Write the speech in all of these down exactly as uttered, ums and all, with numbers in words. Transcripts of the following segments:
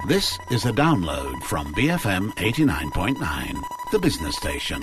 This is a download from B F M eighty-nine point nine, the business station.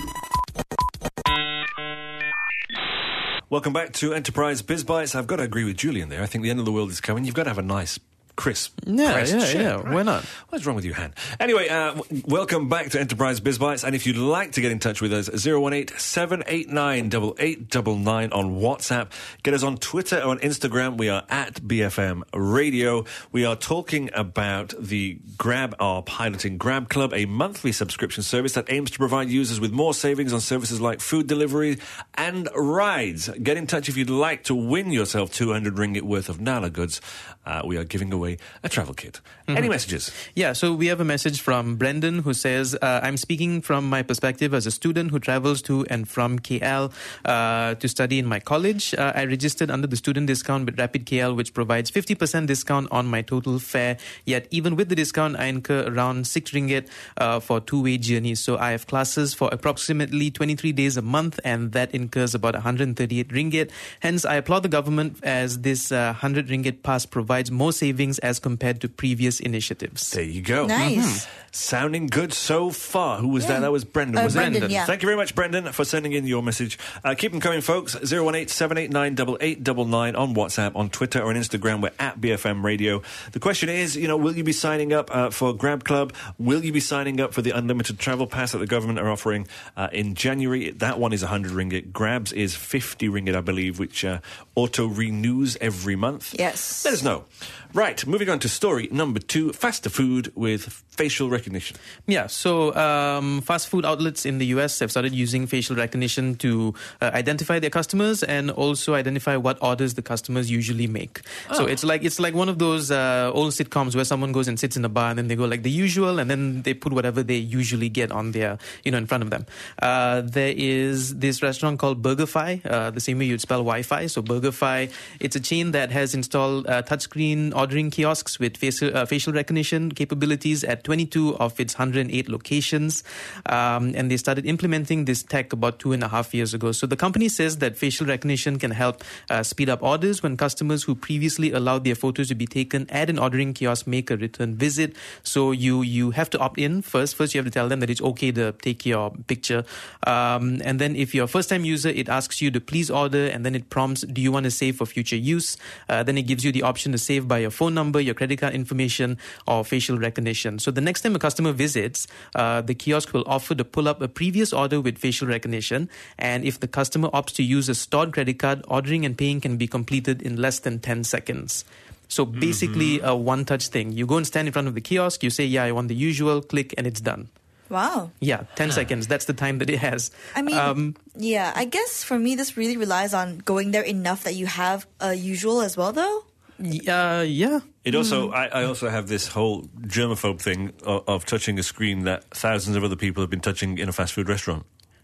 Welcome back to Enterprise Biz Bites. I've got to agree with Julian there. I think the end of the world is coming. You've got to have a nice, crisp, yeah, pressed yeah, share, yeah. right? Why not? What's wrong with you, Han? Anyway, uh, w- welcome back to Enterprise Biz Bites. And if you'd like to get in touch with us, zero one eight, seven eight nine, eight eight nine nine on WhatsApp. Get us on Twitter or on Instagram. We are at B F M Radio. We are talking about the Grab, our piloting Grab Club, a monthly subscription service that aims to provide users with more savings on services like food delivery and rides. Get in touch if you'd like to win yourself two hundred ringgit worth of Nala goods. Uh, we are giving away a travel kit. Mm-hmm. Any messages? Yeah, so we have a message from Brendan who says, uh, I'm speaking from my perspective as a student who travels to and from K L uh, to study in my college. Uh, I registered under the student discount with Rapid K L, which provides fifty percent discount on my total fare. Yet even with the discount, I incur around six ringgit uh, for two-way journeys. So I have classes for approximately twenty-three days a month, and that incurs about one hundred thirty-eight ringgit. Hence, I applaud the government as this uh, one hundred ringgit pass provides more savings as compared to previous initiatives. There you go. Nice. Mm-hmm. Sounding good so far. Who was Yeah. that? That was Brendan, Uh, was Brendan, it? yeah. Thank you very much, Brendan, for sending in your message. Uh, keep them coming, folks. zero one eight, seven eight nine, eight eight nine nine on WhatsApp, on Twitter or on Instagram. We're at B F M Radio. The question is, you know, will you be signing up uh, for Grab Club? Will you be signing up for the unlimited travel pass that the government are offering uh, in January? That one is one hundred ringgit. Grab's is fifty ringgit, I believe, which uh, auto-renews every month. Yes. Let us know. Right, moving on to story number two, faster food with facial recognition. Yeah, so um, fast food outlets in the U S have started using facial recognition to uh, identify their customers and also identify what orders the customers usually make. Oh. So it's like it's like one of those uh, old sitcoms where someone goes and sits in a bar and then they go like the usual and then they put whatever they usually get on their, you know, in front of them. Uh, there is this restaurant called BurgerFi, uh, the same way you'd spell Wi-Fi. So BurgerFi, it's a chain that has installed uh, touchscreen ordering kiosks with facial, uh, facial recognition capabilities at twenty-two of its one hundred eight locations. Um, and they started implementing this tech about two and a half years ago. So the company says that facial recognition can help uh, speed up orders when customers who previously allowed their photos to be taken at an ordering kiosk make a return visit. So you you have to opt in first. First, you have to tell them that it's okay to take your picture. Um, and then if you're a first-time user, it asks you to please order, and then it prompts, do you want to save for future use? Uh, then it gives you the option to save by your phone number, your credit card information, or facial recognition. So the next time a customer visits, uh, the kiosk will offer to pull up a previous order with facial recognition. And if the customer opts to use a stored credit card, ordering and paying can be completed in less than ten seconds. So basically mm-hmm. a one-touch thing. You go and stand in front of the kiosk, you say, yeah, I want the usual, click, and it's done. Wow. Yeah, ten seconds. That's the time that it has. I mean, um, yeah, I guess for me, this really relies on going there enough that you have a usual as well, though. Uh, yeah. It also, mm. I, I also have this whole germaphobe thing of, of touching a screen that thousands of other people have been touching in a fast food restaurant.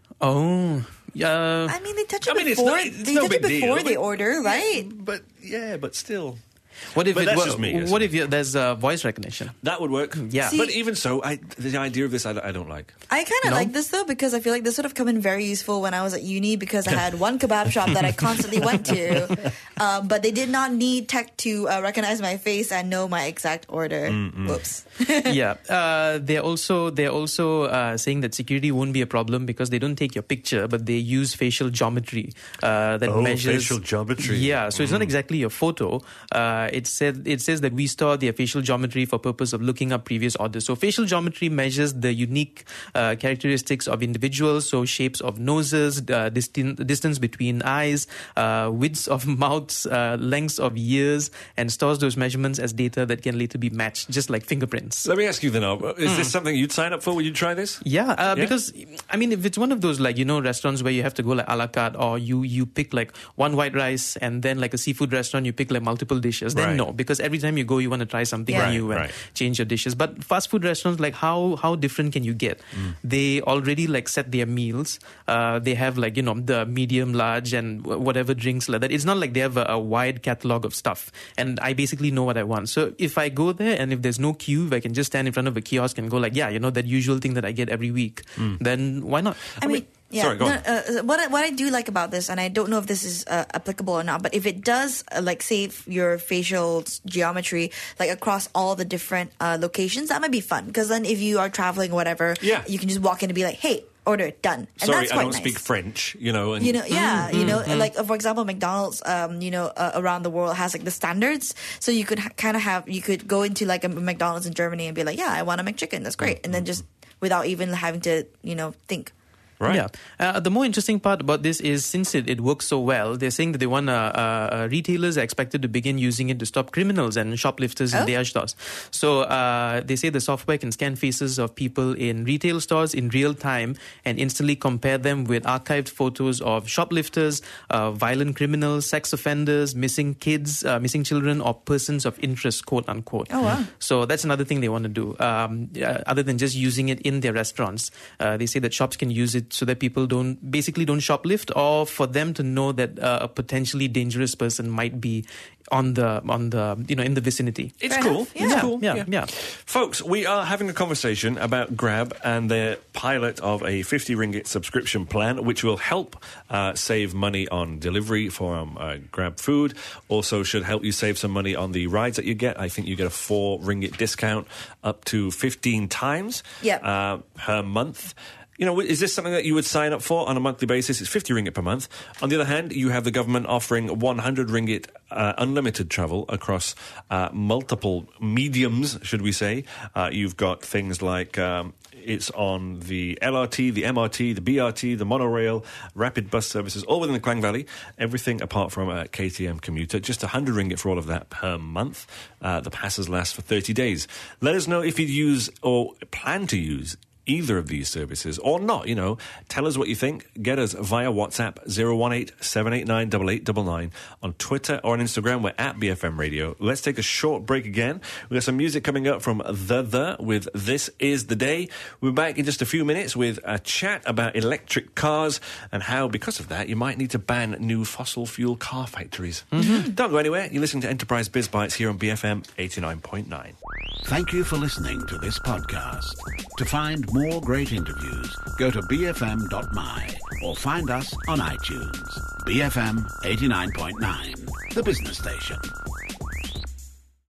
Oh, yeah. I mean, they touch it I mean, it's before, not- it's they no touch it big before deal. they order, right? But yeah, but still. What if But it, that's what, just me, what isn't if you, there's uh, voice recognition? That would work. Yeah. See- but even so, I, the idea of this, I, I don't like. I kind of No? like this, though, because I feel like this would have come in very useful when I was at uni because I had one kebab shop that I constantly went to. Um, but they did not need tech to uh, recognize my face and know my exact order. Mm-mm. Whoops. yeah. Uh, they're also, they're also uh, saying that security won't be a problem because they don't take your picture, but they use facial geometry uh, that Oh, measures... facial geometry. Yeah, so it's not Mm. exactly your photo. Uh, it, said, it says that we store their facial geometry for purpose of looking up previous orders. So facial geometry measures the unique uh, characteristics of individuals, so shapes of noses, uh, distin- distance between eyes, uh, widths of mouths, uh, lengths of ears, and stores those measurements as data that can later be matched, just like fingerprints. Let me ask you then, Al, is mm. this something you'd sign up for? Would you try this? Yeah, uh, Yeah? because, I mean, if it's one of those, like, you know, restaurants where you have to go like a la carte or you, you pick like one white rice and then like a seafood restaurant, you pick like multiple dishes, then Right. no, because every time you go, you want to try something Yeah. new and Right. change your dishes. But fast food restaurants, like how, how different can you get? Mm. They already like set their meals. Uh, they have like, you know, the medium, large and whatever drinks like that. It's not like they have a, a wide catalog of stuff. And I basically know what I want. So if I go there and if there's no queue, if I can just stand in front of a kiosk and go like, yeah, you know, that usual thing that I get every week, mm. then why not? I mean, Yeah, Sorry, go no, on. uh, what I, what I do like about this, and I don't know if this is uh, applicable or not, but if it does uh, like save your facial s- geometry like across all the different uh, locations, that might be fun. Because then if you are traveling or whatever, Yeah. you can just walk in and be like, "Hey, order it, done," and Sorry, that's I quite don't nice. speak French, you know. And You know, yeah, you know, Mm-hmm. like uh, for example, McDonald's, um, you know, uh, around the world has like the standards, so you could ha- kind of have, you could go into like a McDonald's in Germany and be like, yeah, I want a McChicken, that's great, and then just without even having to, you know, think. Right. Yeah. Uh, the more interesting part about this is since it, it works so well, they're saying that they want uh, uh, retailers are expected to begin using it to stop criminals and shoplifters Oh. in their stores. So uh, they say the software can scan faces of people in retail stores in real time and instantly compare them with archived photos of shoplifters, uh, violent criminals, sex offenders, missing kids, uh, missing children, or persons of interest, quote unquote. Oh, wow. So that's another thing they want to do. Um, uh, other than just using it in their restaurants, uh, they say that shops can use it so that people don't basically don't shoplift, or for them to know that uh, a potentially dangerous person might be on the on the you know in the vicinity. It's Fair cool. enough. It's Yeah. cool. Yeah, yeah. Folks, we are having a conversation about Grab and their pilot of a fifty ringgit subscription plan, which will help uh, save money on delivery from uh, Grab Food. Also should help you save some money on the rides that you get. I think you get a four ringgit discount up to fifteen times Yep. uh, per month. You know, is this something that you would sign up for on a monthly basis? It's fifty ringgit per month. On the other hand, you have the government offering one hundred ringgit uh, unlimited travel across uh, multiple mediums, should we say. Uh, you've got things like um, it's on the L R T, the M R T, the B R T, the monorail, rapid bus services, all within the Klang Valley. Everything apart from a K T M commuter. Just one hundred ringgit for all of that per month. Uh, the passes last for thirty days. Let us know if you use or plan to use either of these services or not. You know, tell us what you think. Get us via WhatsApp zero one eight seven eight nine eight eight nine nine. On Twitter or on Instagram, we're at B F M Radio. Let's take a short break again. We've got some music coming up from The The with This Is The Day. We're back in just a few minutes with a chat about electric cars and how, because of that, you might need to ban new fossil fuel car factories. Mm-hmm. Don't go anywhere. You're listening to Enterprise Biz Bites here on B F M eighty-nine point nine. Thank you for listening to this podcast. To find more great interviews, go to b f m dot m y or find us on iTunes. B F M eighty-nine point nine, the business station.